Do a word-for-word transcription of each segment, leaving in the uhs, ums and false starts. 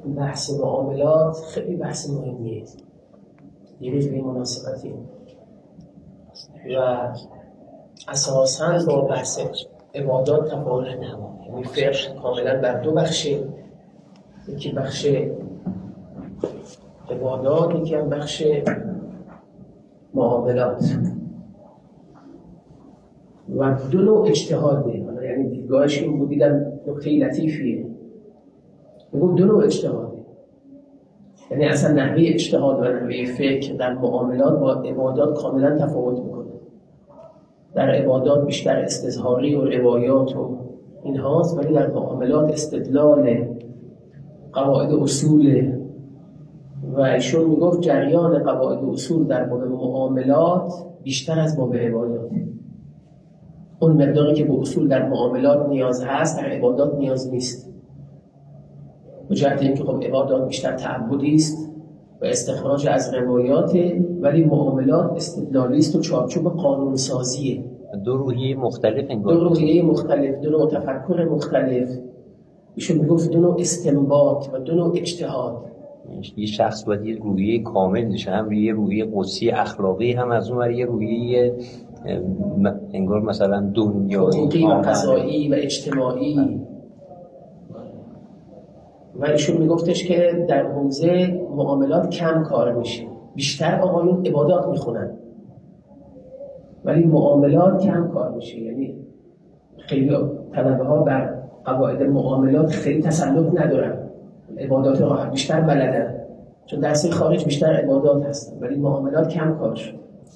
بحث معاملات خیلی بحث مهمیه. یه روز به مناسبتی و اساساً با بحث عبادات تفاوت نمونه. یعنی فقه کاملاً بر دو بخشه، یکی بخش عبادات، یکی هم بخش معاملات و دو نوع اجتهاده. یعنی دیدگاهش این بود، دیدم نکته لطیفیه، میگم دو نوع اجتهاده. یعنی اصلا نحوه اجتهاد و نحوه فقه در معاملات با عبادات کاملا تفاوت میکنه. در عبادات بیشتر استظهاری و روایات و این هاست، ولی در معاملات استدلال، قواعد اصول. و ایشون میگفت جریان قواعد اصول در باب معاملات بیشتر از باب عبادات. اون مقداری که به اصول در معاملات نیاز هست در عبادات نیاز نیست. به جهت اینکه خب عبادات بیشتر تعبدی است و استخراج از روایات، ولی معاملات استدلالی است و چارچوب قانون سازیه. دو روحیه مختلف انگار. دو روحیه مختلف، دو نوع تفکر مختلف. ایشون میگفت دو نوع استنباط و دو نوع اجتهاد. یه شخص باید یه روحیه کامل داشته، هم یه روحیه قدسی اخلاقی، هم از اون ور یه روحیه انگار مثلا دنیایی حقوقی و قضایی و اجتماعی. و ایشون میگفتش که در حوزه معاملات کم کار میشه، بیشتر آقایون عبادات میخونن ولی معاملات کم کار میشه. یعنی خیلی طلبه ها بر قواعد معاملات خیلی تسلط ندارن، عبادات رو بیشتر بلدن، چون درسی خارج بیشتر عبادات هستن ولی معاملات کم کار شد.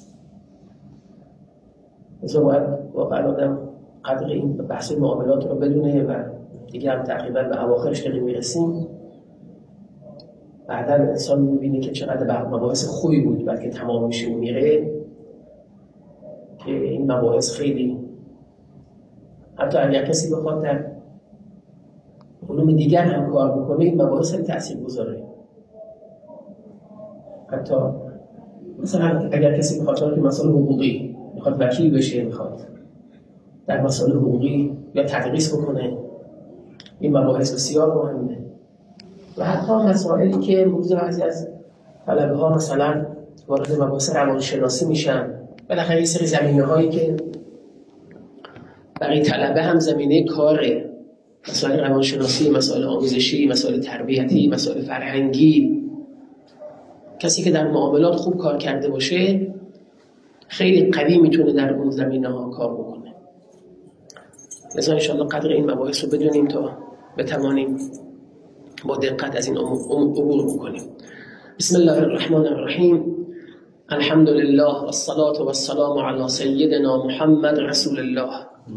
مثلا باید واقعا آدم قدر این بحث معاملات رو بدونه و دیگه هم تقریبا به اواخرش داریم میرسیم. بعدا انسان میبینه که چقدر مباحث خوبی بود بعد که تمام میشه و میره، که این مباحث خیلی، حتی اگر کسی بخواد در علوم دیگر هم کار بکنه این مباحث خیلی تأثیر گذاره. حتی مثلا اگر کسی بخواد که مسائل حقوقی میخواد وکیل بشه، میخواد در مسائل حقوقی یا تدریس بکنه، این مباحث بسیار مهمه. و حتی مسائلی که موضوع بعضی از طلبه ها مثلا وارد مباحث روانشناسی میشن، بالاخره یه سری زمینه هایی که برای طلبه هم زمینه کاره، مسائل روانشناسی، مسائل آموزشی، مسائل تربیتی، مسائل فرهنگی. کسی که در معاملات خوب کار کرده باشه خیلی قوی میتونه در اون زمینه ها کار بکنه. لذا انشاءالله قدر این مباحث رو بدونیم تا بتوانیم با دقت از این عبور بکنیم. بسم الله الرحمن الرحیم. الحمد لله والصلاة والسلام على سیدنا محمد رسول الله.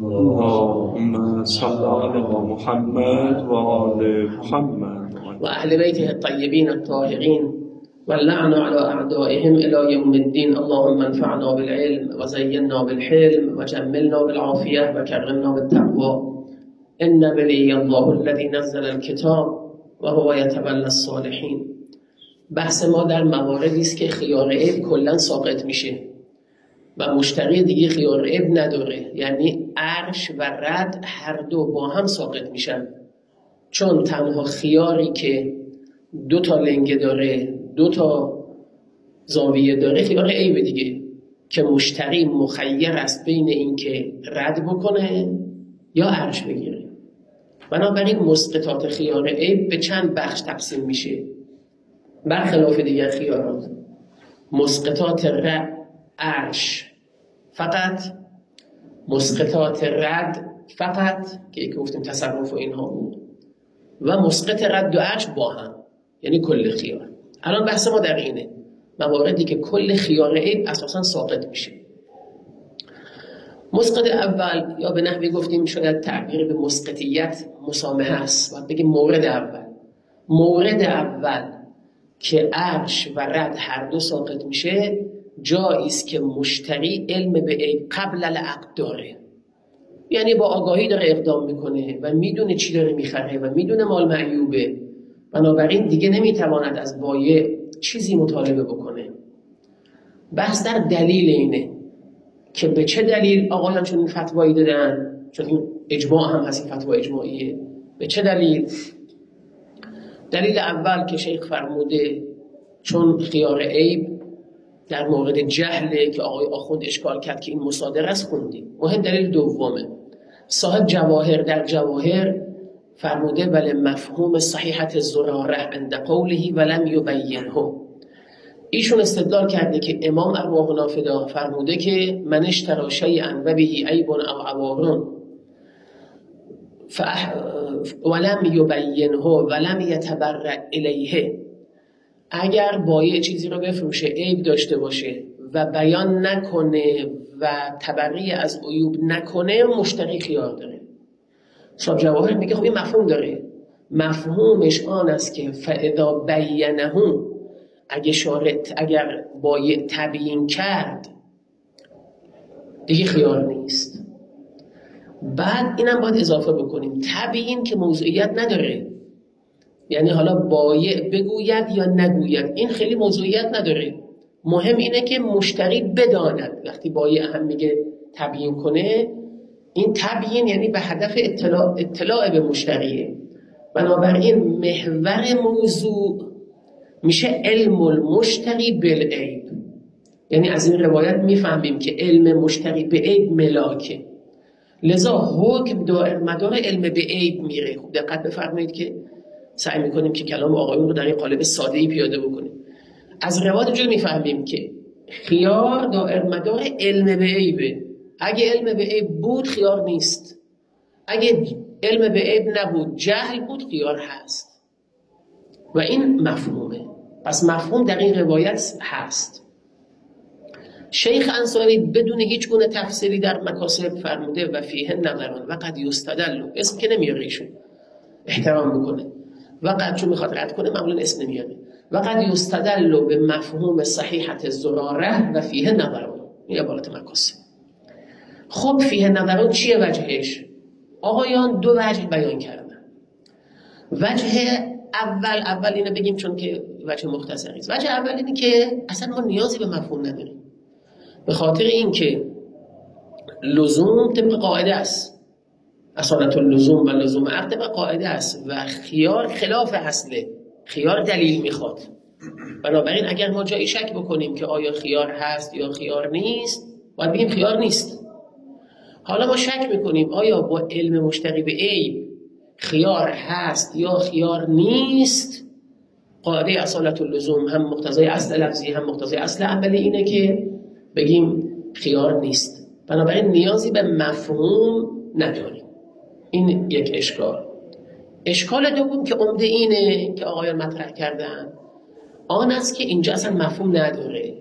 اللهم صل علی محمد و آل محمد و اهل بیته الطیبین الطاهرین واللعن على اعدائهم الى یوم الدین. اللهم انفعنا بالعلم و زینا بالحلم و جملنا بالعافیه و کرمنا بالتقوی. ان ولی الله الذی نزل الکتاب و هو یتولی الصالحین. بحث ما در مواردی است که خیار عیب کلا ساقط میشه و مشتری دیگه خیار عیب نداره، یعنی عرش و رد هر دو با هم ساقط میشن، چون تنها خیاری که دو تا لنگه داره، دو تا زاویه داره، خیار عیب دیگه، که مشتری مخیر است بین این که رد بکنه یا عرش بگیره. بنابراین مسقطات خیار عیب به چند بخش تقسیم میشه برخلاف دیگر خیارات. مسقطات رد عرش فقط، مسقطات رد فقط که یک گفتیم تصرف و اینها بود، و مسقط رد و عرش با هم، یعنی کل خیار. الان بحث ما در اینه مواردی که کل خیار عیب اساسا ساقط میشه. مسقط اول، یا به نحوی گفتیم شاید تعبیر به مسقطیت مسامحه است، باید بگیم مورد اول. مورد اول که عرش و رد هر دو ساقط میشه جایی است که مشتری علم به عیب قبل العقد داره، یعنی با آگاهی داره اقدام میکنه و میدونه چی داره میخره و میدونه مال معیوبه، بنابراین دیگه نمیتواند از بایع چیزی مطالبه بکنه. بحث در دلیل اینه که به چه دلیل آقایان چون این فتوایی دادن، چون این اجماع هم هست، این فتوا اجماعیه. به چه دلیل؟ دلیل اول که شیخ فرموده چون خیار عیب در مورد جهله که آقای آخوند اشکال کرد که این مصادره است خوندیم. مهم دلیل دومه. صاحب جواهر در جواهر فرموده ولی مفهوم صحیحت الزراره عند قوله ولم یبینه. ایشون استدلال کرده که امام ارواحنا فدا فرموده که من اشتری شیئا و به عیب او عوار فأح... ولم یبینه ولم یتبرع الیه، اگر بایع چیزی رو بفروشه عیب داشته باشه و بیان نکنه و تبرئه از عیوب نکنه مشتری خیار داره. صاحب جواهر میگه خب این مفهوم داره، مفهومش آن است که فاذا بینه، اگه شارط اگر بایع تبیین کرد دیگه خیار نیست. بعد اینم باید اضافه بکنیم تبیین که موضوعیت نداره، یعنی حالا بایع بگوید یا نگوید این خیلی موضوعیت نداره، مهم اینه که مشتری بداند. وقتی بایع هم میگه تبیین کنه، این تبیین یعنی به هدف اطلاع, اطلاع به مشتریه. بنابراین محور موضوع میشه علم المشتری بالعیب، یعنی از این روایت میفهمیم که علم مشتری به عیب ملاکه، لذا حکم دائر مدار علم به عیب میره. خوب دقت بفرمایید که سعی میکنیم که کلام آقایون رو در این قالب ساده‌ای پیاده بکنیم. از روایت جو میفهمیم که خیار دائر مدار علم به عیبه. اگه علم به عیب بود خیار نیست، اگه علم به عیب نبود جهل بود خیار هست و این مفهومه. پس مفهوم در این روایت هست. شیخ انصاری بدون هیچ گونه تفسیری در مکاسب فرموده و فیه نظران و قد یستدل، اسم که نمیاره ایشون، احترام بکنه، و قد چون میخواد رد کنه معمولا اسم نمیاره، و قد یستدل به مفهوم صحیحت الزراره و فیه نظران. این عبارت مکاسب. خب فیه نظران چیه وجهش؟ آقایان دو وجه بیان کردن. وجه اول اول اینو بگیم چون که وجه مختصری است. وجه اول اینه که اصلا ما نیازی به مفهوم نداریم، به خاطر اینکه لزوم طبق قاعده است، اصالت اللزوم و لزوم عقد طبق قاعده است و خیار خلاف اصله، خیار دلیل میخواد. بنابراین اگر ما جایی شک بکنیم که آیا خیار هست یا خیار نیست، باید بگیم خیار نیست. حالا ما شک میکنیم آیا با علم مشتری به عیب خیار هست یا خیار نیست، قاعده اصالت اللزوم هم مقتضای اصل لفظی هم مقتضای اصل عملی اینه که بگیم خیار نیست. بنابراین نیازی به مفهوم نداریم. این یک اشکال. اشکال دوم که عمده اینه که آقایان مطرح کردن، آن است که اینجا اصلا مفهوم نداره.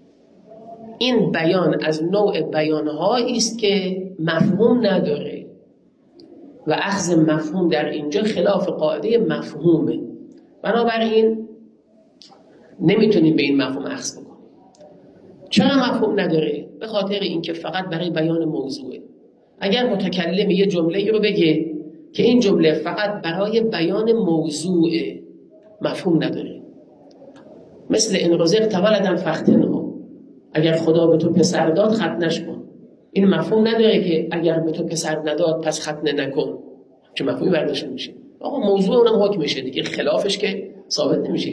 این بیان از نوع بیانهایی است که مفهوم نداره و اخذ مفهوم در اینجا خلاف قاعده مفهومه. بنابراین نمیتونیم به این مفهوم اخذ بکنیم. چرا مفهوم نداره؟ به خاطر اینکه فقط برای بیان موضوعه. اگر متکلم یه جمله رو بگه که این جمله فقط برای بیان موضوعه، مفهوم نداره. مثل این رزق تولدن فختنه، اگر خدا به تو پسر داد ختنش کن. این مفهوم نداره که اگر به تو پسر نداد پس ختنه نکن. چه مفهومی برداشت میشه؟ آقا موضوع اونم حکم میشه دیگه، خلافش که ثابت نمیشه.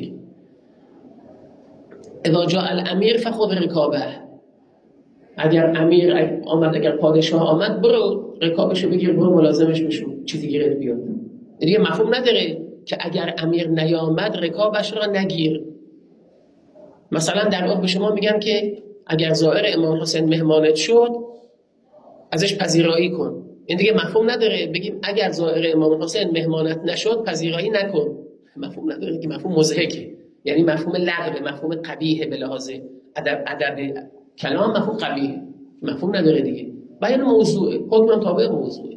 اذا جاء الامیر فخذ رکابه، اگر امیر آمد، اگر پادشاه آمد، برو رکابشو بگیر، برو ملازمش بشو، چیزی گیرت بیاد. دیگه مفهوم نداره که اگر امیر نیامد رکابش را نگیر. مثلا در واقع به شما میگم که اگر زائر امام حسین مهمانت شد ازش پذیرایی کن. این دیگه مفهوم نداره بگیم اگر زائر امام حسین مهمانت نشد پذیرایی نکن. مفهوم نداره که مفهوم مضحکه، یعنی مفهوم لغو، مفهوم قبیح به لحاظ ادب ادب کلام، مفهوم قبیح، مفهوم نداره دیگه. بیان موضوع، حکم تابع موضوع.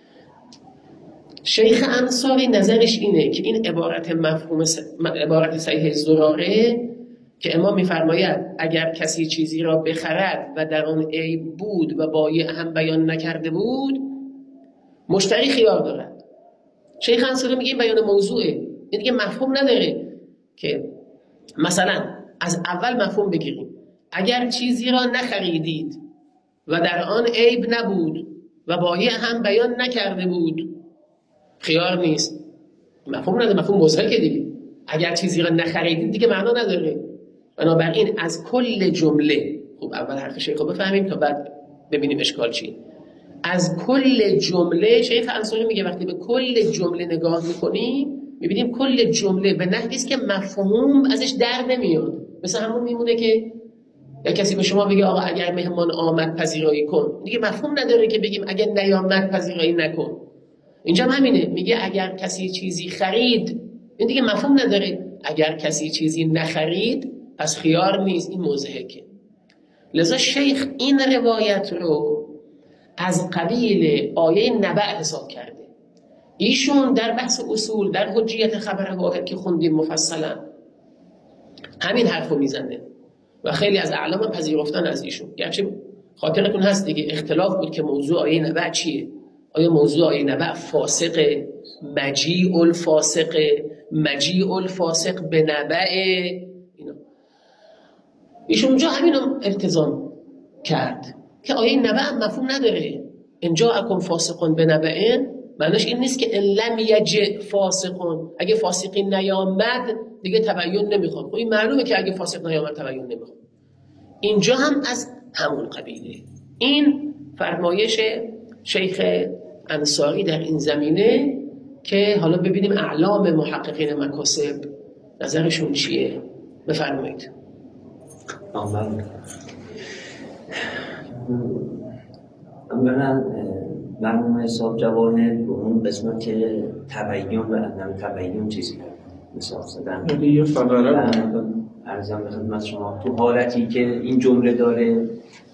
شیخ انصاری نظرش اینه که این عبارت مفهوم س... عبارت صحیح الزراره که امام میفرماید اگر کسی چیزی را بخرد و در آن عیب بود و بایع هم بیان نکرده بود، مشتری خیار دارد. شیخ انصاری میگه بیان موضوعه، این دیگه مفهوم نداره که مثلا از اول مفهوم بگیریم. اگر چیزی را نخریدید و در آن عیب نبود و بایع هم بیان نکرده بود، خیار نیست. مفهوم نداره، مفهوم مضحکه دیگه. اگر چیزی را نخریدید دیگه معنا نداره. بنابراین از کل جمله، خب اول حرف شیخ رو بفهمیم تا بعد ببینیم اشکال چیه. از کل جمله شیخ انصاری میگه وقتی به کل جمله نگاه میکنیم میبینیم کل جمله به نحوی است که مفهوم ازش در نمیاد. مثل همون میمونه که یا کسی به شما بگه آقا اگر مهمان آمد پذیرایی کن، دیگه مفهوم نداره که بگیم اگر نیامد پذیرایی نکن. اینجا همینه، میگه اگر کسی چیزی خرید، این دیگه مفهوم نداره. اگر کسی چیزی نخرید پس خیار نیست، این مضحکه. لذا شیخ این روایت رو از قبیل آیه نبأ حساب کرده. ایشون در بحث اصول در حجیت خبر واحد که خوندیم مفصلا همین حرف رو میزنه و خیلی از اعلام هم پذیرفتن از ایشون. گرچه خاطرتون هست دیگه اختلاف بود که موضوع آیه نبأ چیه. آیا موضوع آیه نبأ فاسق، مجیع الفاسق، مجیع الفاسق به نبأ، اینا. ایشون اونجا همین رو التزام کرد که آیه نبأ هم مفهوم نداره. اینجا اکن فاسقون به نبأ معنیش این نیست که ان لم یجئ فاسقون، اگه فاسقی نیامد دیگه تبیین نمیخواد. خب این معلومه که اگه فاسق نیامد تبیین نمیخواد. اینجا هم از همون قبیله. این فرمایش شیخ انصاری در این زمینه که حالا ببینیم اعلام محققین مکاسب نظرشون چیه. بفرمایید. آمین. اولا مرحوم حساب جواهر به اون قسمت که تبیین و عدم تبیین چیزی مثال زدن یه فقره عرضم به خدمت شما تو حالتی که این جمله داره،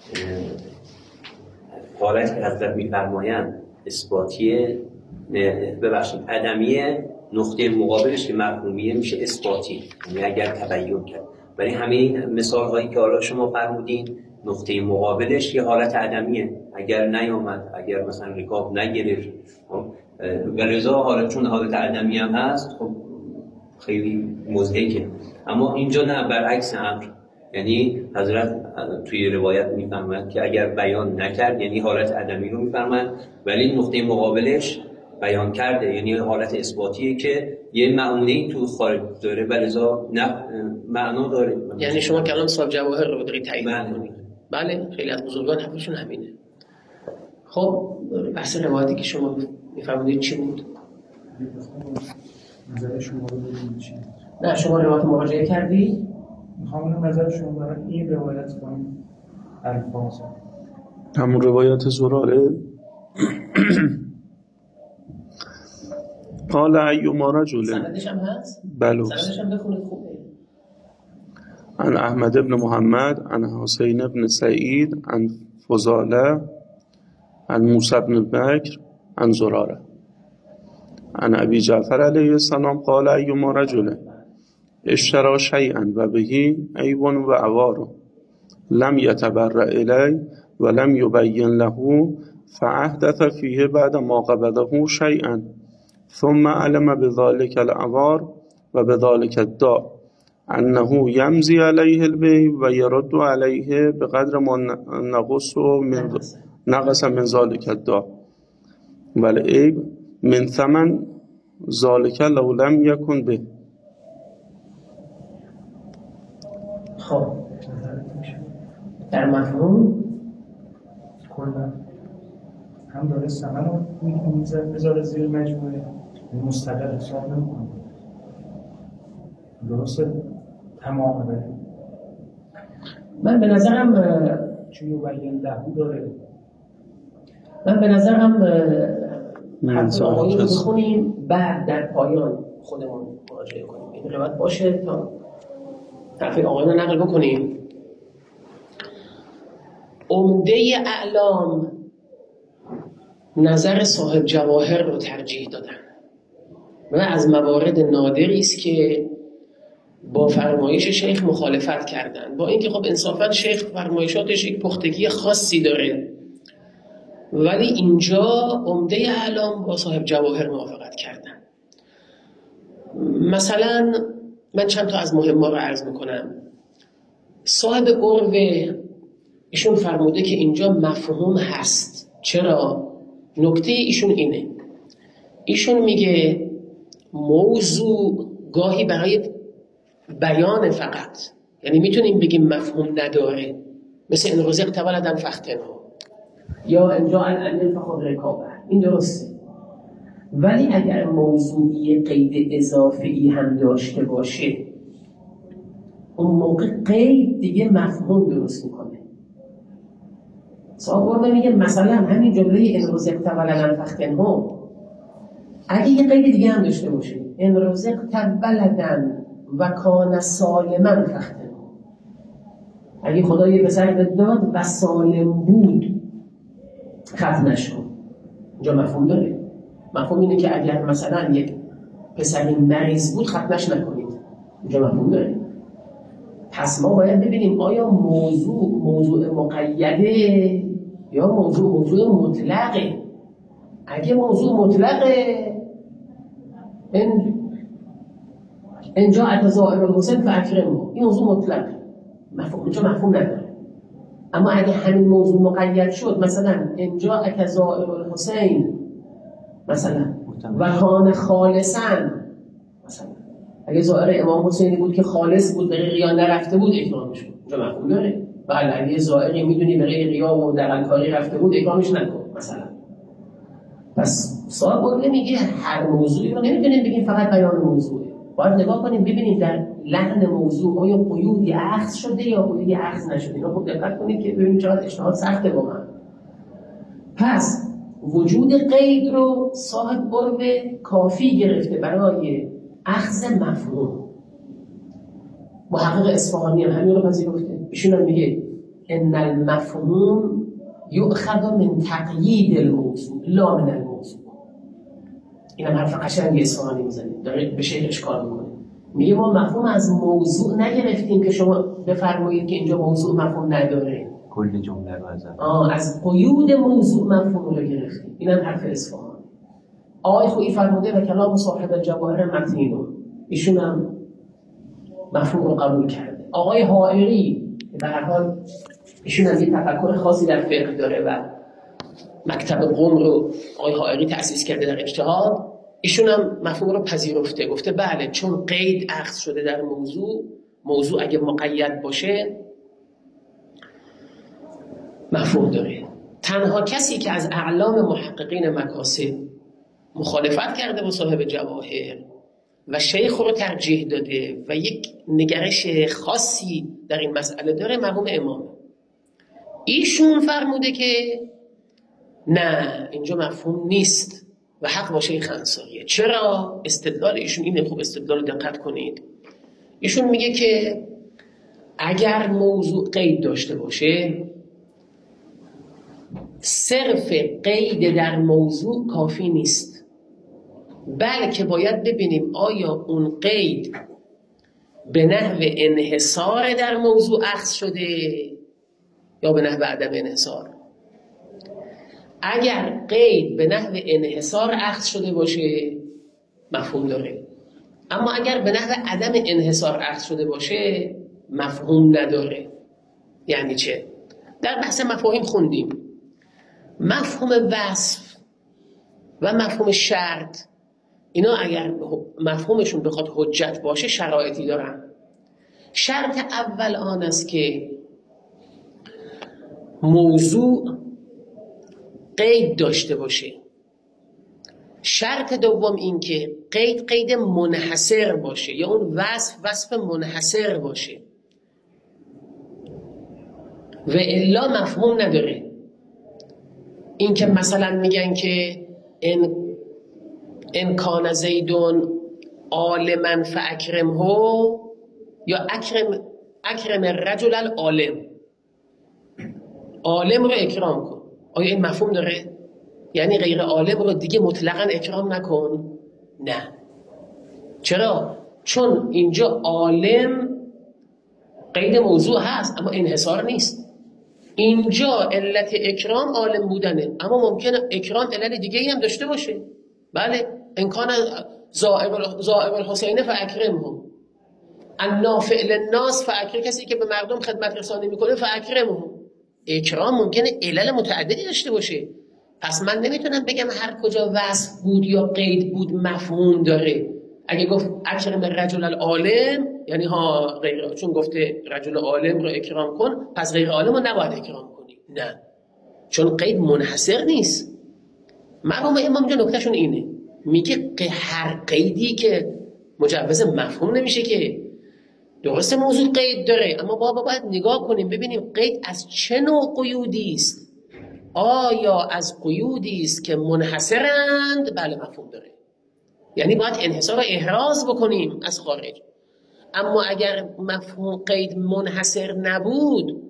حالتی که حضرت می‌فرمایند اثباتیه، ببخشید عدمیه، نقطه مقابلش که مفهومیه میشه اثباتی، یعنی اگر تبیین کرد. ولی همین مثال هایی که حالا شما فرمودین نقطه مقابلش یه حالت عدمیه، اگر نیامد، اگر مثلا رکاب نگرفت، ولذا حالت چون حالت عدمی هم هست خب خیلی مضحکه. اما اینجا نه، برعکس امر، یعنی حضرت توی روایت میفرمایند که اگر بیان نکرد یعنی حالت عدمی رو میفرمایند، ولی نقطه مقابلش بیان کرده یعنی حالت اثباتیه که یه معنی تو خارج داره ولذا نه معنا داره. یعنی شما کلام صاحب جواهر رو دارید تایید می‌کنید. بله خیلی از بزرگان حرفشون همینه. خب بحث روایتی که شما میفرمودید چی بود؟ نظر شما رو بگید چی؟ نه شما روایت مراجعه کردی؟ میخوام نظر شما برای این روایت کنم الفاظ همون روایت زراره. قال ایما رجل، سندش هم هست؟ بله سندش هم بخونید خوبه. عن احمد بن محمد عن حسین بن سعید عن فضاله عن موسی بن بکر عن زراره عن ابی جعفر علیه السلام قال ایما رجل اشترى شیئا و بهی عیب و عوار لم یتبرأ الی و لم یبین له فاحدث فیه بعد ما قبضه شیئا ثم علم بذلك العوار و بذلك الداء انه یمضی علیه البیع و یرد علیه بقدر ما نقص من نقص من ذلك الداء والعیب من ثمن ذلك لو لم یکن به. خب در مفهوم کلا هم داره ثمن رو میذاره بذاره زیر مجموعه مستقل حساب نمی‌کنه. درسته تمام بره. من به نظرم چون یبین لهو داره. من به نظرم حرف آقایی رو بخونیم بعد در پایان خودمون مراجعه کنیم. این روایت باشه تا حرف آقایی رو نقل بکنیم. عمده اعلام نظر صاحب جواهر رو ترجیح دادن و از موارد نادری است که با فرمایش شیخ مخالفت کردن، با اینکه خب انصافا شیخ فرمایشاتش یک پختگی خاصی داره، ولی اینجا عمده اعلام با صاحب جواهر موافقت کردن. مثلا من چند تا از مهم‌ها رو عرض میکنم. صاحب قروه ایشون فرموده که اینجا مفهوم هست. چرا؟ نکته ایشون اینه، ایشون میگه موضوع گاهی برای بیان فقط، یعنی میتونیم بگیم مفهوم نداره، مثل ان رزقت ولدا فاختنه یا ان جاء الامیر فخذ رکابه، این درسته. ولی اگر موضوعی قید اضافی هم داشته باشه، اون موقع قید دیگه مفهوم درست میکنه. صاحب میگه مثلا همین جمله ان رزقت ولدا فاختنه اگه یه قید دیگه هم داشته باشه، ان رزقت ولدا و کان سالما فاختنه، اگه خدا یه پسر داد و سالم بود ختمش کن. اینجا مفهوم داره. مفهوم اینه که اگر مثلا یک پسری مریض بود ختمش نکنید. اینجا مفهوم داره. پس ما باید ببینیم آیا موضوع موضوع مقیده یا موضوع موضوع مطلقه. اگه موضوع مطلقه ان اینجا اتزائر الحسین فاکرمه، این موضوع مطلقه، مفهوم اینجا مفهوم نداره. اما اگه همین موضوع مقید شد، مثلا اینجا اتزائر الحسین مثلا و کان خالصا، مثلا اگه زائر امام حسینی بود که خالص بود، به ریا نرفته بود، اکرامش کن. اینجا مفهوم داره. بله اگه زائری میدونی به ریا و دغلکاری رفته بود، اکرامش نکن مثلا. پس صاحب میگه هر موضوعی رو نمیتونیم بگیم فقط بیان موضوعه، باید نگاه کنیم ببینیم در لحن موضوع آیا قیودی اخذ شده یا قیودی اخذ نشده. اینو خوب دقت کنید که ببینید چقدر اجتهاد سخته واقعا. پس وجود قید رو صاحب قرب کافی گرفته برای اخذ مفهوم. محقق اصفهانی هم همین رو پذیرفته. ایشون هم میگه ان المفهوم یؤخذ من تقیید الموضوع لا من الموضوع. این هم حرف قشنگی اصفهانی میزنه، داره به شیخ اشکال میکنه. میگه ما مفهوم از موضوع نگرفتیم که شما بفرمایید که اینجا موضوع مفهوم نداره، کل جمله رو از آه از قیود موضوع مفهوم رو گرفتیم. این هم حرف اصفهانی. آقای خویی فرموده و کلام صاحب الجواهر متین، ایشون هم مفهوم رو قبول کرده. آقای حائری به هر حال ایشون هم یه تفکر خاصی در فقه داره و مکتب قم رو آقای حائری تأسیس کرده در اجتهاد. ایشون هم مفهوم رو پذیرفته، گفته بله چون قید اخذ شده در موضوع، موضوع اگه مقید باشه مفهوم داره. تنها کسی که از اعلام محققین مکاسب مخالفت کرده با صاحب جواهر و شیخ رو ترجیح داده و یک نگرش خاصی در این مسئله داره مرحوم امام. ایشون فرموده که نه اینجا مفهوم نیست و حق با شیخ انصاریه. چرا؟ استدلال ایشون اینه، خوب استدلال دقت کنید. ایشون میگه که اگر موضوع قید داشته باشه، صرف قید در موضوع کافی نیست، بلکه باید ببینیم آیا اون قید به نحو انحصار در موضوع اخذ شده یا به نحو عدم انحصار. اگر قید به نحو انحصار اخذ شده باشه مفهوم داره، اما اگر به نحو عدم انحصار اخذ شده باشه مفهوم نداره. یعنی چه؟ در بحث مفاهیم خوندیم مفهوم وصف و مفهوم شرط، اینا اگر مفهومشون بخواد حجت باشه شرایطی دارن. شرط اول آن است که موضوع قید داشته باشه. شرط دوم این که قید قید منحصر باشه یا اون وصف وصف منحصر باشه و الا مفهوم نداره. این که مثلا میگن که ان ان کان زیدون عالما فاکرمه یا اکرم اکرم الرجل العالم، عالم رو اکرام کن. آیا این مفهوم داره؟ یعنی غیر عالم رو دیگه مطلقاً اکرام نکن؟ نه. چرا؟ چون اینجا عالم قید موضوع هست اما انحصار نیست. اینجا علت اکرام عالم بودنه، اما ممکنه اکرام علت دیگه هم داشته باشه. بله ان کان زائر الحسین فاکرمهم، النافع للناس فاکرم، کسی که به مردم خدمت رسانی میکنه فاکرمهم. اکرام ممکنه علل متعددی داشته باشه. پس من نمیتونم بگم هر کجا وصف بود یا قید بود مفهوم داره. اگه گفت اکرم رجل العالم یعنی ها غیر، چون گفته رجل عالم رو اکرام کن پس غیر عالم رو نباید اکرام کنی. نه، چون قید منحصر نیست. مرحوم امام جا نکتهشون اینه، میگه هر قیدی که مجوز مفهوم نمیشه که. درسته موضوع قید داره، اما بابا باید نگاه کنیم ببینیم قید از چه نوع قیودی است. آیا از قیودی است که منحصرند؟ بله مفهوم داره، یعنی باید انحصار و احراز بکنیم از خارج. اما اگر مفهوم قید منحصر نبود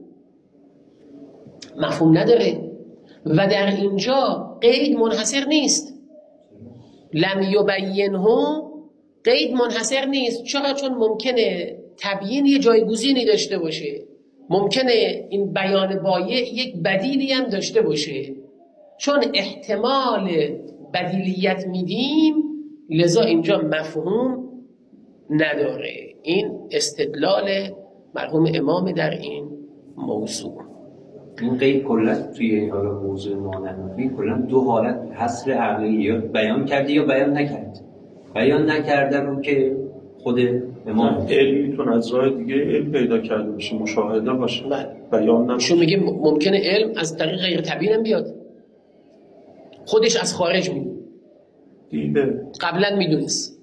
مفهوم نداره. و در اینجا قید منحصر نیست. لم یبینه قید منحصر نیست. چرا؟ چون ممکنه تبیین یه جایگزینی داشته باشه، ممکنه این بیان بایع یک بدیلی هم داشته باشه. چون احتمال بدیلیت میدیم لذا اینجا مفهوم نداره. این استدلال مرحوم امام در این موضوع. این قید کلا توی حالا موضوع مانعی کلا دو حالت حصر عقلی، یا بیان کرده یا بیان نکرد. بیان نکرده رو که خود امام علم میتونه از راه دیگه علم پیدا کرده باشه، مشاهده باشه، بیان نمیشه. چون میگه ممکنه علم از طریق غیر طبیعی هم بیاد، خودش از خارج میدونه دیده قبلا میدونست.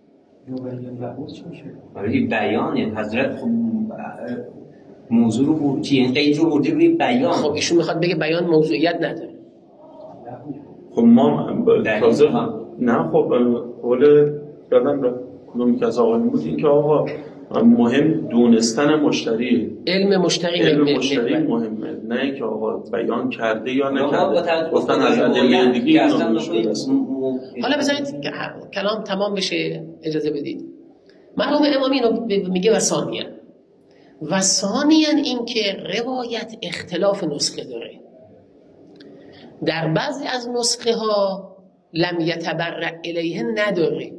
برای بیانه حضرت موضوع رو برچی این قید رو برده روی بیان. خب ایشون میخواد بگه بیان موضوعیت نداره. خب ما تازه نه خب قول دادم را کدومی که از آقایون بود این که آقا مهم دونستن مشتری، علم مشتری علم مشتری مهمه، نه اینکه آقا بیان کرده یا نکرده. گفتن از ادله دیگه اینو مشکل است. حالا بذارید کلام تمام بشه، اجازه بدید. مرحوم امام اینو میگه و ثانیاً و ثانیاً این که روایت اختلاف نسخه داره. در بعضی از نسخه ها لم یتبرع الیه نداره،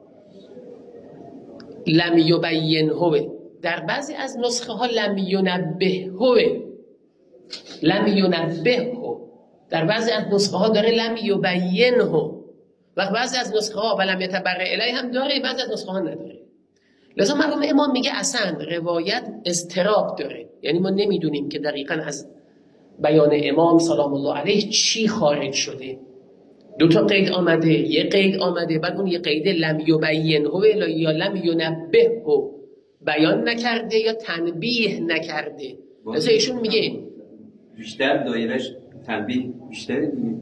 لم یبینه. در بعضی از نسخه ها لم ینبهه، لم ینبهه. در بعضی از نسخه ها داره لم یبینه، و بعضی از نسخه ها و لم یتبرع الیه هم داره، بعضی از نسخه ها نداره. لذا مرحوم امام میگه اصلا روایت اضطراب داره، یعنی ما نمیدونیم که دقیقاً از بیان امام سلام الله علیه چی خارج شده. دو تا قید آمده، یه قید آمده، بعد اون یه قید لم یبینه یا لم ینبهه، بیان نکرده یا تنبیه نکرده. لذا ایشون میگه بیشتر دایرش تنبیه بیشتره دیگه،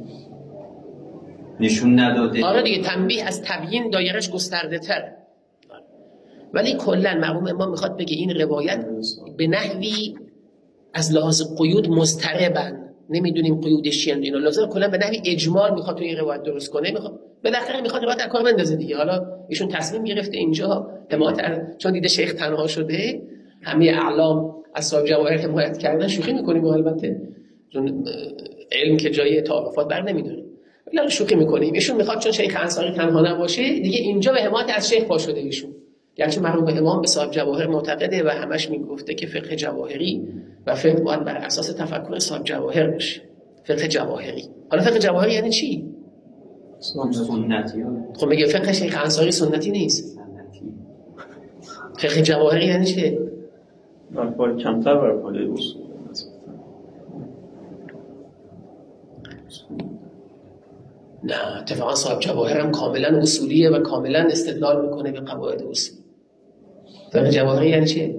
نشون نداده. آره دیگه، تنبیه از تبیین دایرش گسترده تره. ولی کلا مرحوم امام میخواد بگه این روایت به نحوی از لحاظ قیود مضطربن، نمیدونیم قیودش چیه. اینا لازم کلا به نحوی اجمال میخواد تو این روایت درست کنه، میخواد بالاخره میخواد روایت در کار بندازه دیگه. حالا ایشون تصمیم گرفته اینجا حمایت، چون دیده شیخ تنها شده، همه اعلام اصحاب جواهر حمایت کردن، شوخی میکنیم البته، چون علم که جای تعارفات بر نمیداره، ولی شوخی میکنیم. ایشون میخواد چون شیخ انصاری تنها نباشه دیگه اینجا به حمایت از شیخ پا شده ایشون. گرچه مرحوم امام به صاحب جواهر معتقده و همش میگفته که فقه جواهری و فقه باید بر اساس تفکر صاحب جواهر باشه، فقه جواهری. حالا فقه جواهری یعنی چی؟ سنتی. خب میگه فقه شیخ انصاری سنتی نیست. فقه جواهری یعنی چی؟ باید کمتر بر پایه اصول. نه، اتفاقا صاحب جواهر هم کاملا اصولیه و کاملا استدلال میکنه به قواعد اصول. فقه جواهری یعنی چی؟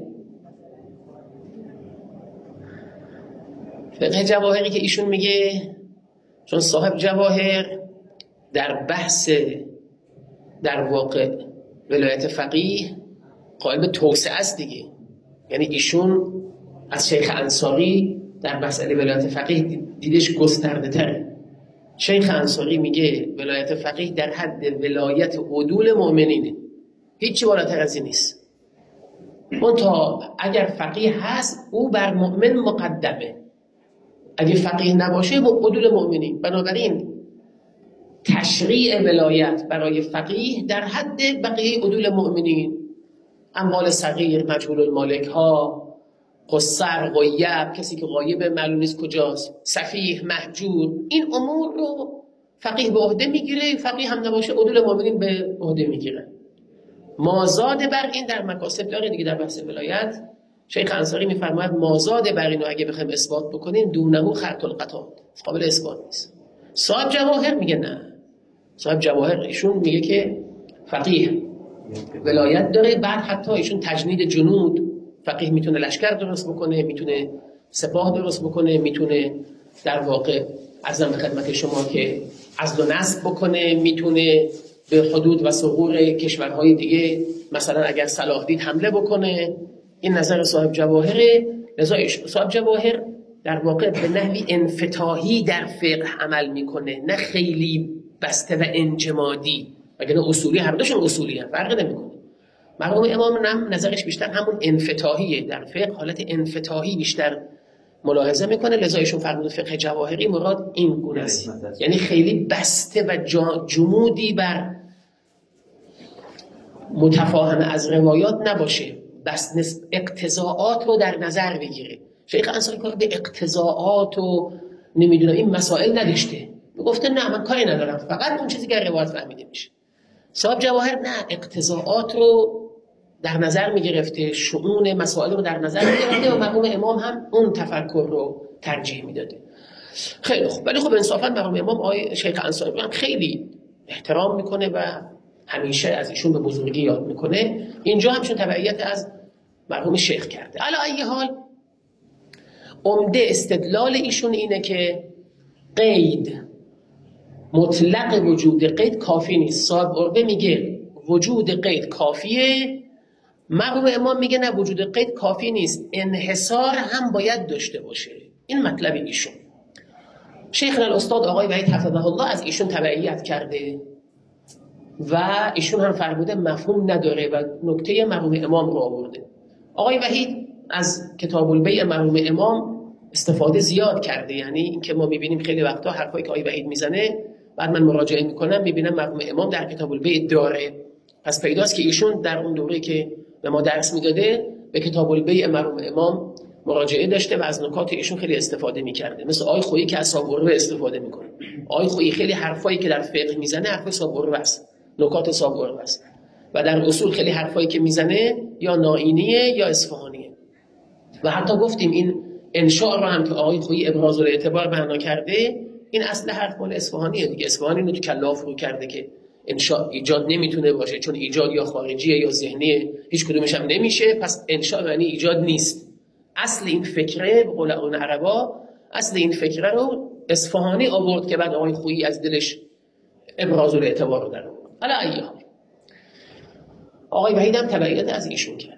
فقه جواهری که ایشون میگه، چون صاحب جواهر در بحث در واقع ولایت فقیه قائل به توسعه است دیگه، یعنی ایشون از شیخ انصاری در مسئله ولایت فقیه دیدش گسترده تره. شیخ انصاری میگه ولایت فقیه در حد ولایت عدول مؤمنینه، هیچی بالاتر از این نیست. منتها اگر فقیه هست او بر مؤمن مقدمه، اگر فقیه نباشه با عدول مؤمنین. بنابراین تشریع ولایت برای فقیه در حد بقیه عدول مؤمنین، اموال صغیر، مجهول المالک ها، قصر، غیب، کسی که غایب معلوم نیست کجاست، سفیه، مهجور، این امور رو فقیه به عهده میگیره. فقیه هم نباشه عدول مؤمنین به عهده میگیره. مازاد بر این در مکاسب داره دیگه. در بحث ولایت شیخ انصاری میفرماید مازاد بر اینو اگه بخوایم اثبات بکنیم دونه خرط القطع قابل اثبات نیست. صاحب جواهر میگه نه، صاحب جواهر ایشون میگه که فقیه ولایت داره، بعد حتی ایشون تجنید جنود، فقیه میتونه لشکر درست بکنه، میتونه سپاه درست بکنه، میتونه در واقع عرضم به خدمت شما که عزل و نصب بکنه، میتونه به حدود و ثغور کشورهای دیگه مثلا اگر صلاح دید حمله بکنه. این نظر صاحب جواهره. لذا صاحب جواهر در واقع به نحوی انفتاحی در فقه عمل میکنه، نه خیلی بسته و انجمادی. وگرنه اصولی هر دوشون اصولی هم فرق نمیکنه. مرحوم امام هم نظرش بیشتر همون انفتاحیه، در فقه حالت انفتاحی بیشتر ملاحظه میکنه. لذا ایشون فرمود فقه جواهری مراد این گونه است، یعنی خیلی بسته و جمودی بر متفاهم از روایات نباشه، بس اقتضاعات رو در نظر بگیره. شیخ انصاری کار به اقتضاعات و نمیدونم این مسائل نداشته، میگفته نه من کاری ندارم، فقط اون چیزی که روایت فهمیده میشه. صاحب جواهر نه، اقتضاعات رو در نظر میگرفته، شؤون مسائل رو در نظر میگرفته و مرحوم امام هم اون تفکر رو ترجیح میداده. خیلی خوب. ولی خب انصافا مرحوم امام آقای شیخ انصاری هم خیلی احترام میکنه و همیشه از ایشون به بزرگی یاد میکنه. اینجا همشون تبعیت از مرحوم شیخ کرده. علی ای حال عمده استدلال ایشون اینه که قید مطلق وجود قید کافی نیست. صاحب عربه میگه وجود قید کافیه، مرحوم امام میگه نه وجود قید کافی نیست، انحصار هم باید داشته باشه. این مطلب ایشون. شیخنا الاستاد آقای وحید حفظه الله از ایشون تبعیت کرده و ایشون هم فرموده مفهوم نداره و نکته مرحوم امام رو آورده. آقای وحید از کتاب البیع مرحوم امام استفاده زیاد کرده، یعنی اینکه ما میبینیم خیلی وقتا حرفایی که آقای وحید میزنه بعد من مراجعه میکنم میبینم مرحوم امام در کتاب البیع داره. پس پیداست که ایشون در اون دوره که به ما درس میداده به کتاب البیع مرحوم امام مراجعه داشته و از نکات ایشون خیلی استفاده میکرده. مثل آقای خویی که از صاحب عروه استفاده میکنه. آقای خویی خیلی حرفایی که در فقه میزنه حرف صاحب عروه است، نکات صاحب عروه است، و در اصول خیلی حرفایی که میزنه یا نائینیه یا اصفهانیه. و حتی گفتیم این انشاء رو هم که آقای خویی ابراز الاعتبار معنا کرده، این اصل حرف مال اصفهانیه دیگه. اصفهانی رو تو کلا فرو کرده که انشاء ایجاد نمیتونه باشه، چون ایجاد یا خارجیه یا ذهنیه، هیچ کدومش هم نمیشه، پس انشاء معنی ایجاد نیست. اصل این فکره به قول اون عربا، اصل این فکره رو اصفهانی آورد که بعد آقای خویی از دلش ابراز الاعتبار رو در آورد. حالا ایها آقای وحید هم تبعیت از ایشون کرده.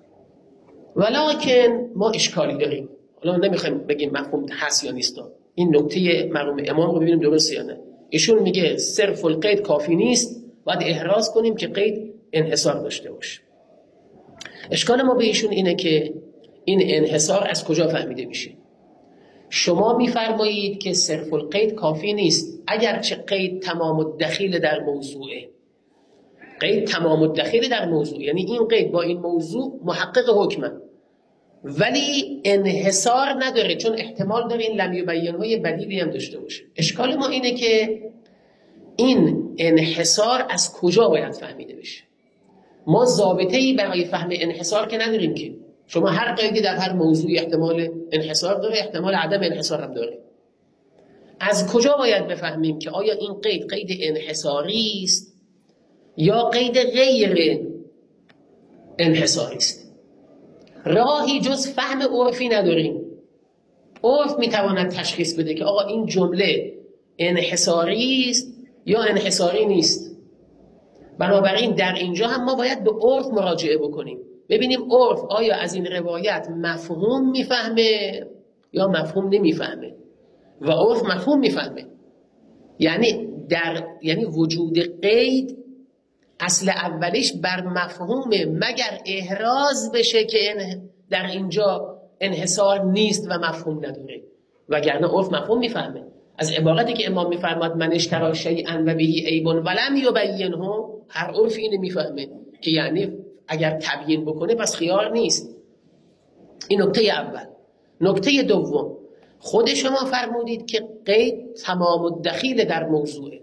ولکن ما اشکالی داریم. حالا نمیخوایم بگیم مفهوم هست یا نیست، این نکته مرحوم امام رو ببینیم درسته یا نه. ایشون میگه صرف القید کافی نیست، باید احراز کنیم که قید انحصار داشته باشه. اشکال ما به ایشون اینه که این انحصار از کجا فهمیده میشه؟ شما میفرمایید که صرف القید کافی نیست، اگرچه قید تمام الدخیل در موضوعه. قید تمام الدخیل در موضوع، یعنی این قید با این موضوع محقق حکمه، ولی انحصار نداره، چون احتمال داره این لم یبین‌های بدیلی هم داشته باشه. اشکال ما اینه که این انحصار از کجا باید فهمیده بشه؟ ما ضابطه‌ای برای فهم انحصار که نداریم که. شما هر قیدی در هر موضوعی احتمال انحصار داره، احتمال عدم انحصار هم داره. از کجا باید بفهمیم که آیا این قید قید انحصاری است یا قید غیر انحصاری است؟ راهی جز فهم عرفی نداریم. عرف میتواند تشخیص بده که آقا این جمله انحصاری است یا انحصاری نیست. بنابراین در اینجا هم ما باید به عرف مراجعه بکنیم، ببینیم عرف آیا از این روایت مفهوم میفهمه یا مفهوم نمیفهمه. و عرف مفهوم میفهمه، یعنی در یعنی وجود قید اصل اولیش بر مفهومه، مگر احراز بشه که در اینجا انحصار نیست و مفهوم نداره، وگرنه عرف مفهوم میفهمه. از عبارتی که امام میفرماد من اشتری شیئا و به عیب ولم یبینه، هر عرف اینو میفهمه که یعنی اگر تبیین بکنه پس خیار نیست. این نکته اول. نکته دوم، خود شما فرمودید که قید تمام الدخیل در موضوعه.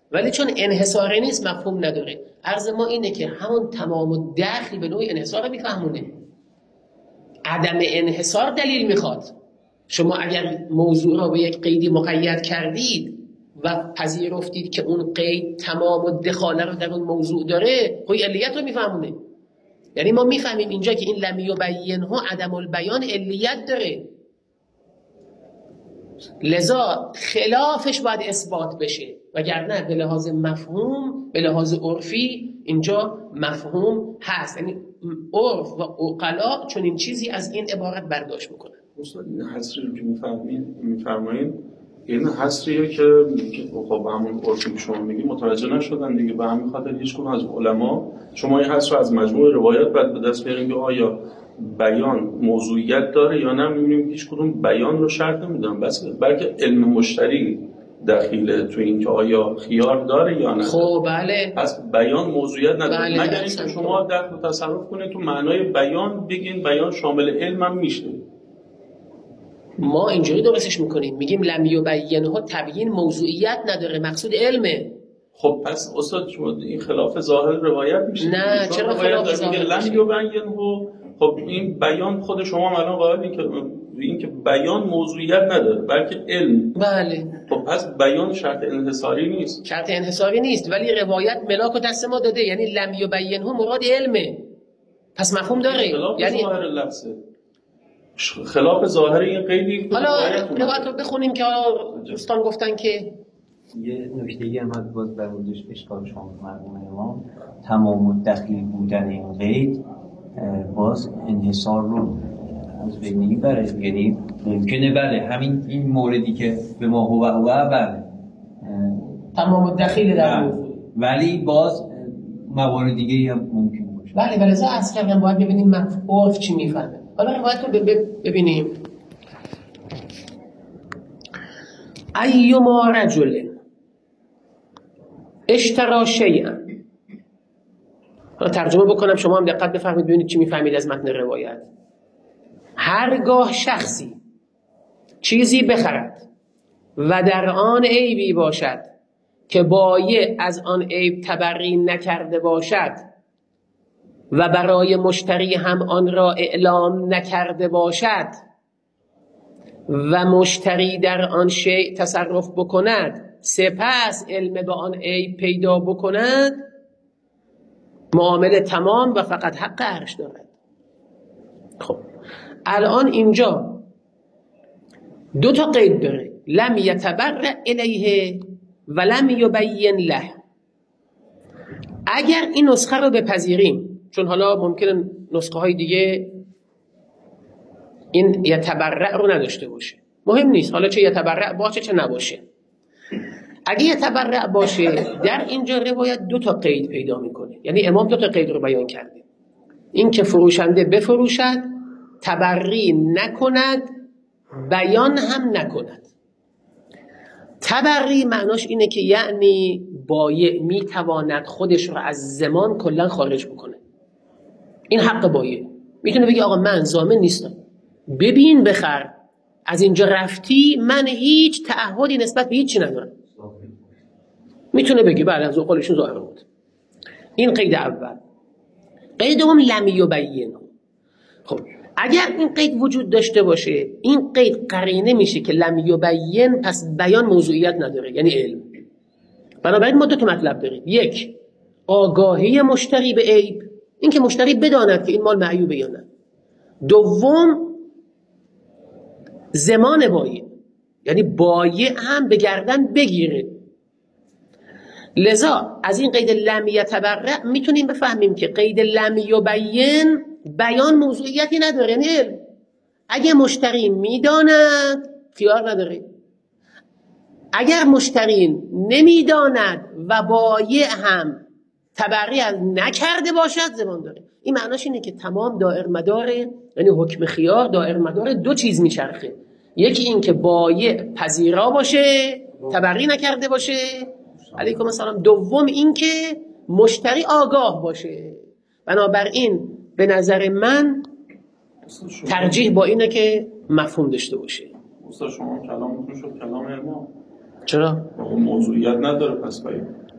ولی چون انحصاری نیست مفهوم نداره. عرض ما اینه که همون تمام و دخل به نوعی انحصار میفهمونه. عدم انحصار دلیل میخواد. شما اگر موضوع را به یک قیدی مقید کردید و پذیرفتید که اون قید تمام و دخاله رو در اون موضوع داره، خب علیت رو میفهمونه. یعنی ما میفهمیم اینجا که این لم یبینه عدم البیان علیت داره، لذا خلافش باید اثبات بشه، وگرنه به لحاظ مفهوم، به لحاظ عرفی اینجا مفهوم هست. یعنی عرف و عقلا چون این چیزی از این عبارت برداشت میکنن. استاد این حصری رو که میفرمایید این حصریه که خب همون عرفی که شما میگی متوجه نشدن دیگه، به همین خاطر هیچ کدوم از علما شما این حصر رو از مجموع روایت بعد به دست بیارین که آیا بیان موضوعیت داره یا نه، میبینیم هیچ کدوم بیان رو شرط نمیدن، بس بلکه علم مشتری دخیله تو این که آیا خیار داره یا نه. خب بله، پس بیان موضوعیت نداره. بله، مگر اینکه شما دخل و تصرف کنید تو معنای بیان بگین بیان شامل علم هم میشه. ما اینجوری درستش میکنیم، میگیم لم یبینه تبیین موضوعیت نداره، مقصود علمه. خب پس استاد شما این خلاف ظاهر روایت میشه؟ نه چرا خلاف ظاهر لم یبینه؟ خب این بیان خود شما هم الان قائلین که این که بیان موضوعیت نداره بلکه علم. بله. خب پس بیان شرط انحصاری نیست. شرط انحصاری نیست، ولی روایت ملاک و دست ما داده، یعنی لم یبینه مراد علمه، پس مفهوم داره. یعنی ظاهر لفظه خلاف ظاهر این قیدی. حالا روایت رو بخونیم که دوستان گفتن که یه نکته‌ای هم از باز در موردش اشکال شما مرحوم امام، تمام الدخیل بودن این قید باز انحصار رو از بین میبره. یعنی ممکنه بله همین این موردی که به ما هو هو بله تمام الدخیل در موضوع، ولی باز موارد دیگه‌ای هم ممکن باشه. بله بله زا از کردم باید ببینیم عرف چی میفهمه. حالا روایت رو ببینیم. ایما رجل اشترا شیئا، ترجمه بکنم شما هم دقت بفهمید ببینید چی میفهمید از متن روایت. هرگاه شخصی چیزی بخرد و در آن عیبی باشد که بایع از آن عیب تبری نکرده باشد و برای مشتری هم آن را اعلام نکرده باشد و مشتری در آن شیء تصرف بکند سپس علم به آن عیب پیدا بکند، معامله تمام و فقط حق عرش دارد. خب الان اینجا دو تا قید داره، لم یتبرع الیه و لم یبین له. اگر این نسخه رو بپذیریم، چون حالا ممکنه نسخه های دیگه این یتبرع رو نداشته باشه، مهم نیست حالا چه یتبرع باشه چه نباشه. اگه یتبرع باشه در اینجا روایت دو تا قید پیدا میکنه، یعنی امام دو تا قید رو بیان کرده، این که فروشنده بفروشد، تبری نکند، بیان هم نکند. تبری معناش اینه که یعنی بایع میتواند خودش رو از زمان کلا خارج بکنه، این حق بایع. میتونه بگه آقا من ضامن نیستم، ببین بخر، از اینجا رفتی من هیچ تعهدی نسبت به هیچی ندارم. میتونه بگه بله از قولشون ظاهر بود. این قید اول. قید دوم لم یبین. خب اگر این قید وجود داشته باشه، این قید قرینه میشه که لم یبین، پس بیان موضوعیت نداره، یعنی علم. بنابراین ما دو تا مطلب داریم، یک آگاهی مشتری به عیب، این که مشتری بداند که این مال معیوبه یا نه. دوم زمان بایع، یعنی بایع هم به گردن بگیره. لذا از این قید لم یتبرع میتونیم بفهمیم که قید لم یبین بیان موضوعیتی نداره، یعنی علم. اگه مشتری میداند خیار نداره، اگر مشتری نمیداند و بایع هم تبری نکرده باشد زمان داره. این معناش اینه که تمام دائر مدار، یعنی حکم خیار دائر مدار دو چیز میچرخه، یکی این که بایع پذیرا باشه، تبری نکرده باشه، علیکم السلام. دوم این که مشتری آگاه باشه. بنابراین به نظر من ترجیح با اینه که مفهوم داشته باشه. استاد شما کلامتون شد کلام امام. چرا؟ موضوعیت نداره پس باید.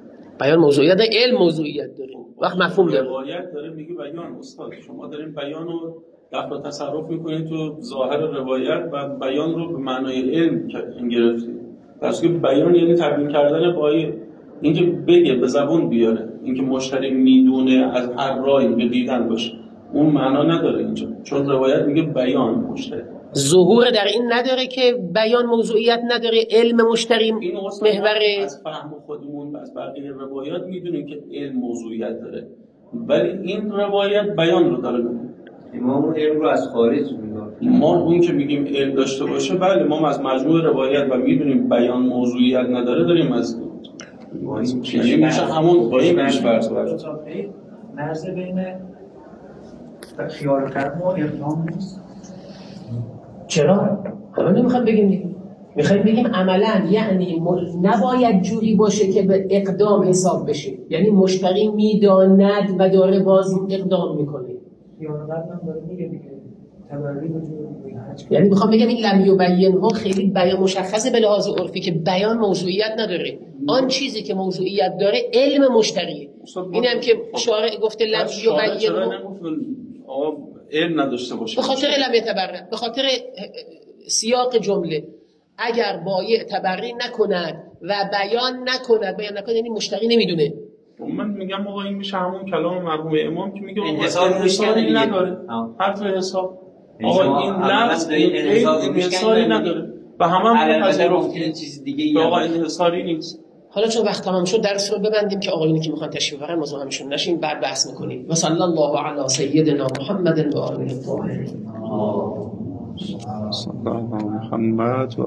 بیان موضوعیت داره، علم موضوعیت داره. وقت مفهوم داره. روایت داره میگه بیان استاد شما دارین بیان رو دفع تصرف میکنید تو ظاهر روایت و بیان رو به معنای علم گرفتید. درست که بیان یعنی تبیین کردن قایل، اینکه بگه به زبون بیاره، اینکه مشتری میدونه از هر راهی به دیدن باشه، اون معنا نداره اینجا، چون روایت میگه بیان مشتری. ظهور در این نداره که بیان موضوعیت نداره، علم مشتری محوره. از فهم خودمون از بقیه روایات میدونیم که علم موضوعیت داره، ولی این روایت بیان رو داره. ما اون علم رو از خارج میدونیم. ما اون که میگیم علم داشته باشه، بله ما از مجموع روایت و میدونیم بیان موضوعیت نداره داریم از یعنی میشه همون با این پیش فرض برد. مرز بین خیال کردن و اقدام نیست. چرا؟ همه نمیخوام بگیم دیگه. میخوایم بگیم عملا یعنی نباید جوری باشه که به اقدام حساب بشه، یعنی مشتری میداند و داره باز اقدام میکنه. خیال کردن داره میگه دیگه تبری به جوری. یعنی میخوام بگم این لم یبین ها خیلی بیان مشخصه به لحاظ عرفی که بیان موضوعیت نداره. آن چیزی که موضوعیت داره علم مشتریه. اینم که شارع گفته لم یبین آقا علم نداشته باشه، به خاطر لم یتبرر، به خاطر سیاق جمله اگر بایع تبریر نکند و بیان نکند، بیان نکند یعنی مشتری نمیدونه. من میگم آقا این میشه همون کلام مرحوم امام که میگه انحصاری نداره، حرف حساب. آقا این لفظ این انحصاری نداره و همه هم پذیرفتیم چیز دیگه آقا انحصاری نیست. حالا چون وقت تمام شد درس رو ببندیم که آقایونی که میخوان تشریف ببرن مزاحمشون نشیم، بعد بحث میکنیم. و صلی الله علی سیدنا محمد و آله الطاهرین. صلی الله علی محمد.